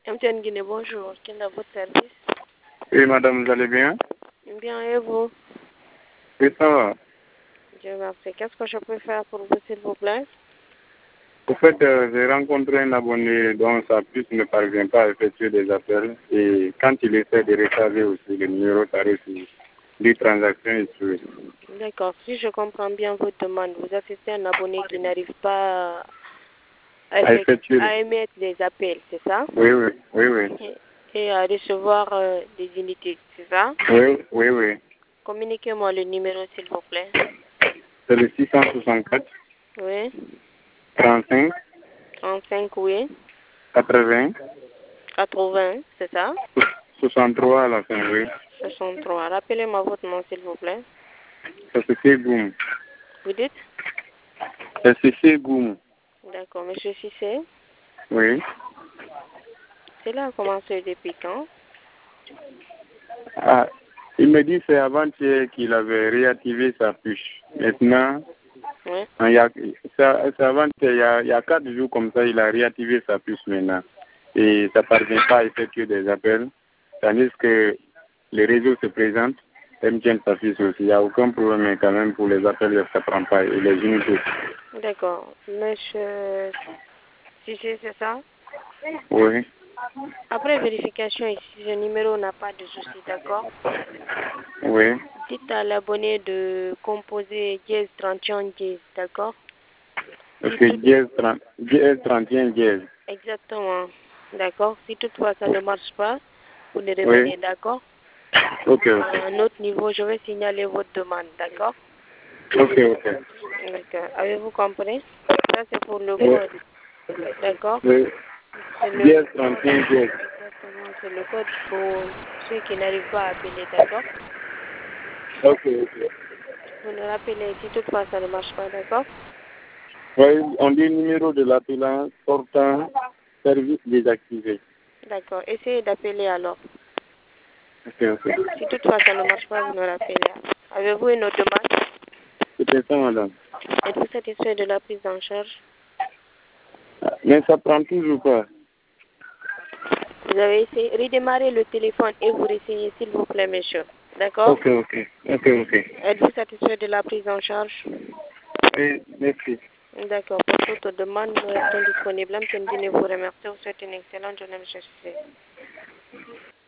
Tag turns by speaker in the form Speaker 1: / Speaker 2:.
Speaker 1: MTN Guinée, bonjour. Quel est votre service?
Speaker 2: Oui, madame, vous allez bien?
Speaker 1: Bien, et vous?
Speaker 2: Oui, ça va.
Speaker 1: Dieu merci. Qu'est-ce que je peux faire pour vous, s'il vous plaît?
Speaker 2: Au fait, j'ai rencontré un abonné dont sa puce ne parvient pas à effectuer des appels. Et quand il essaie de recharger aussi le numéro tarif, les transactions échouent.
Speaker 1: D'accord. Si je comprends bien votre demande, vous assistez à un abonné qui n'arrive pas à émettre des appels, c'est ça?
Speaker 2: Oui, oui, oui, oui.
Speaker 1: Et à recevoir des unités, c'est ça?
Speaker 2: Oui, oui, oui.
Speaker 1: Communiquez-moi le numéro, s'il vous plaît.
Speaker 2: C'est le 664
Speaker 1: Oui.
Speaker 2: 35
Speaker 1: 35, oui.
Speaker 2: 80
Speaker 1: 80, c'est ça?
Speaker 2: 63 à la fin, oui.
Speaker 1: 63. Rappelez-moi votre nom, s'il vous plaît.
Speaker 2: C'est Cissé Goum.
Speaker 1: Vous dites?
Speaker 2: C'est Cissé Goum.
Speaker 1: D'accord. Monsieur Cissé?
Speaker 2: Oui.
Speaker 1: Cela a commencé depuis quand?
Speaker 2: Ah, il me dit c'est avant-hier qu'il avait réactivé sa puce. Maintenant,
Speaker 1: Oui.
Speaker 2: c'est avant-hier, il y a 4 jours comme ça, il a réactivé sa puce maintenant. Et ça ne parvient pas à effectuer des appels. Tandis que les réseaux se présentent, MTN s'affiche aussi. Il n'y a aucun problème, mais quand même pour les appels, ça ne prend pas. Et les unités.
Speaker 1: D'accord. Monsieur Cissé, c'est ça?
Speaker 2: Oui.
Speaker 1: Après vérification ici, ce numéro n'a pas de souci, d'accord?
Speaker 2: Oui.
Speaker 1: Dites à l'abonné de composer dièse 31 dièse, d'accord?
Speaker 2: Ok, dièse 31 dièse.
Speaker 1: Exactement. D'accord. Si toutefois ça ne marche pas, vous ne revenez,
Speaker 2: Oui.
Speaker 1: d'accord?
Speaker 2: Ok, ok.
Speaker 1: À un autre niveau, je vais signaler votre demande, d'accord?
Speaker 2: Ok, ok.
Speaker 1: D'accord. Avez-vous compris? Ça, c'est pour le
Speaker 2: Oui.
Speaker 1: code. D'accord?
Speaker 2: Oui.
Speaker 1: C'est le
Speaker 2: Dièse
Speaker 1: code.
Speaker 2: 31 dièse.
Speaker 1: Exactement. C'est le code pour ceux qui n'arrivent pas à appeler, d'accord?
Speaker 2: Ok, ok.
Speaker 1: Vous nous rappelez si toutefois ça ne marche pas, d'accord?
Speaker 2: Oui, on dit numéro de l'appelant sortant, service désactivé.
Speaker 1: D'accord. Essayez d'appeler alors.
Speaker 2: Ok, ok.
Speaker 1: Si toutefois ça ne marche pas, vous nous rappelez. Avez-vous une autre demande?
Speaker 2: C'était ça, madame.
Speaker 1: Êtes-vous satisfait de la prise en charge?
Speaker 2: Mais ça prend toujours pas.
Speaker 1: Vous avez essayé, redémarrer le téléphone et vous essayez, s'il vous plaît, monsieur. D'accord?
Speaker 2: Ok, ok. Ok, ok.
Speaker 1: Êtes-vous satisfait de la prise en charge?
Speaker 2: Oui, merci.
Speaker 1: D'accord. Pour toute demande, nous restons disponibles. MTN vous remercie. Vous souhaite une excellente journée, monsieur.